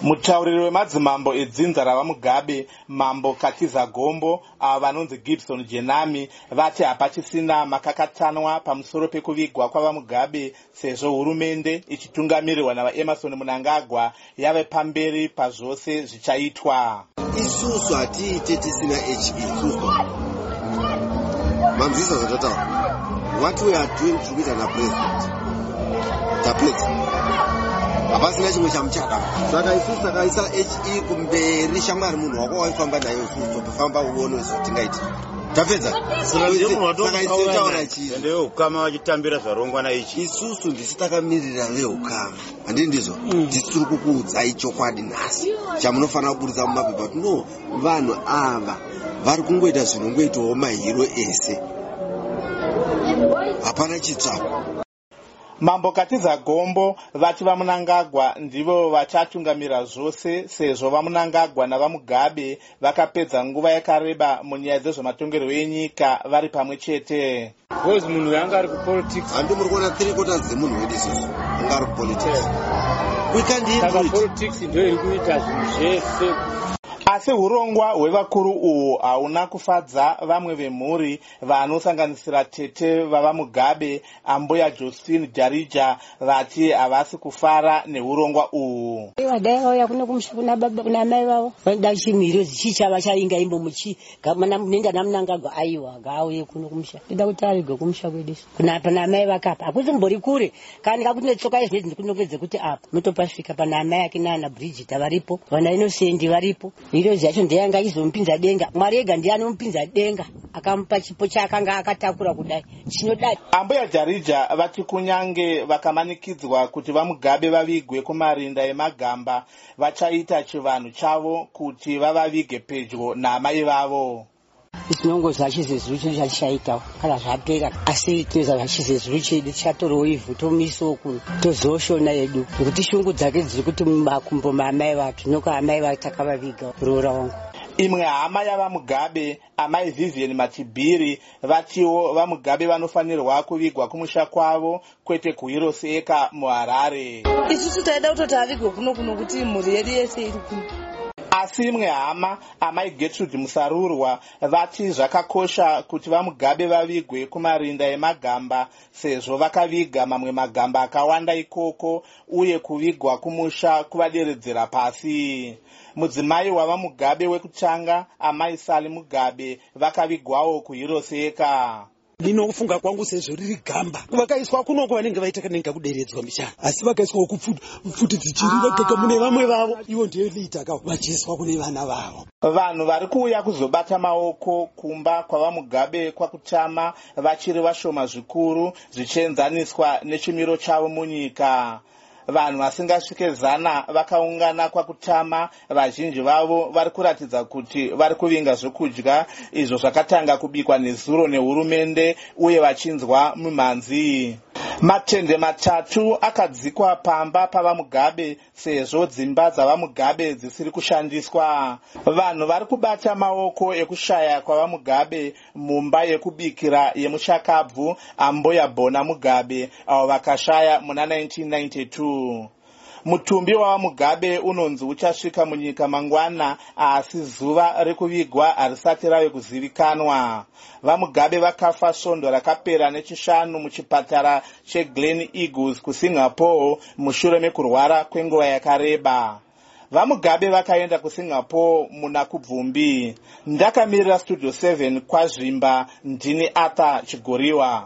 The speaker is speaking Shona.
Mutauriri wemadzimambo edzinza ravamugabe, Mambo Katiza Gombo, ava vanonzi Gibson Jenami, vati hapachisina makakatanwa pamusoro pekuvigwa kwavamugabe sezvo hurumende ichitungamirirwa navaEmerson Mnangagwa yave pamberi pazvose zvichaitwa. Isusu hatiite tisina HE isusu. Mamzisa zvatataura. What we are doing together na president. The president. Hapasina chimwe chamuchaka. Saka isusu takaisa HE kumberi shamwari munhu wako waifamba nayo isusu tofamba uone zvatingaita. Tapedza. Saka itaura chii. Ndeyo ukama wachitambira zvarongwa na HE. Isusu ndisi takamirira veukama. Handii ndizvo. Ndisi tiri kukuudzai chokwadi nhasi. Chamunofanira kuburitsa mumapepa. No, vanhu ava vari kungoita zvinongoitawo mahiro ese. Hapana chitsvako. Mambo Katiza Gombo vati vaMnangagwa ndivo vachatungamira zvose sezvo vaMnangagwa navamugabe vakapedza nguva yakareba munyaya dzezvematongerwo enyika vari pamwe chete. Bozi munhu yanga ari kupolitics. Handi muri kuona 3/4 dzemunhu wedu isusu anga ari kupolitics. We can't handle it. Politics ndio iri kuita zvinhu zvese. Asi urongwa hwevakuru uhu hauna kufadza vamwe vemhuri vanosanganisira tete vavamugabe, Ambuya Josephine Jarija, vati havasi kufara neurongwa uhu. Dai vauya kuno kumusha kuna baba kuna mai vavo vanoda chimiro chichava chainga imbo muchi nenda naMnangagwa aiwa ngauye kuno kumusha ida kuti arige kumusha kwedu kuna pana mai vakapa akuti mbori kure kana kakuti tsoka izvi ndikunongedze kuti apa mutopasvika pana mai yake nana Bridget varipo vana Innocent varipo iro zvacho ndeyanga izomupinza denga Mwari ega ndiye anomupinza denga akamupa chipo chakanga akatakura kudai chinodai. Ambuya Jarija vati kunyange vakamanikidzwa kuti vamugabe vavigwe kumarinda emagamba vachaita chivanhu chavo kuti vavavige pedyo namai vavo. Isinongo zvachizezuru chedu chachaitawo kana zvapera asi tinoza zvachizezuru chedu chatorowo ivhu tomisawo kuno tozoshona yedu nekuti shungu dzake dziri kuti mumakumbo maamai vatu noko amai vatu takavaviga roora wangu. Imwe hama yavamugabe, amai Vivian Matibiri, vatiwo vamugabe vanofanirwa kuvigwa kumusha kwavo kwete kuHiroseka muHarare. Isusu taida kutoti avigwe kuno kuti mhuri yedu yese iri kuno. Asi imwe hama, amai Gertrude Musarurwa, vati zvakakosha kuti vamugabe vavigwe kumarinda emagamba sezvo vakaviga mamwe magamba akawanda ikoko uye kuvigwa kumusha kuvaderedzera pasi. Mudzimai wavamugabe wekutanga, amai Sali Mugabe, vakavigwawo kuHiroseka. Ndinofunga kwangu sezvo riri gamba vakaiswa kunoko vanenge vaita kanenga kuderedzwa mishana asi vakaiswa kupfuti dzichiri vagaka mune vamwe vavo ivo ndiyo liitaka vachiiswa kune vana vavo. Vanhu vari kuuya kuzobata maoko kumba kwavamugabe kwakutama vachiri vashoma zvikuru zvichienzaniswa nechimiro chavo munyika. Vanhu vasingasvike 100 vakaungana kwakutama, vazhinji vavo vari kuratidza kuti vari kuvinga zvokudya izvo zvakatanga kubikwa nezuro nehurumende uye vachinzwa mumhanzi. Matende 3 akadzikwa pamba pavamugabe sezvo dzimba dzavamugabe dzisiri kushandiswa. Vanhu vari kubata maoko ekushaya kwavamugabe mumba yekubikira yemuchakabvu Ambuya Bona Mugabe avo vakashaya muna 1992. Mutumbi wavamugabe unonzi uchasvika munyika mangwana asi zuva rekuvigwa harisati rave kuzivikanwa. Vamugabe vakafa svondo rakapera nechishanu muchipatara cheGlen Eagles kuSingapore mushure mekurwara kwenguva yakareba. Vamugabe vakaenda kuSingapore muna kubvumbi. Ndakamirira Studio 7 kwazvimba, ndini Arthur Chigoriwa.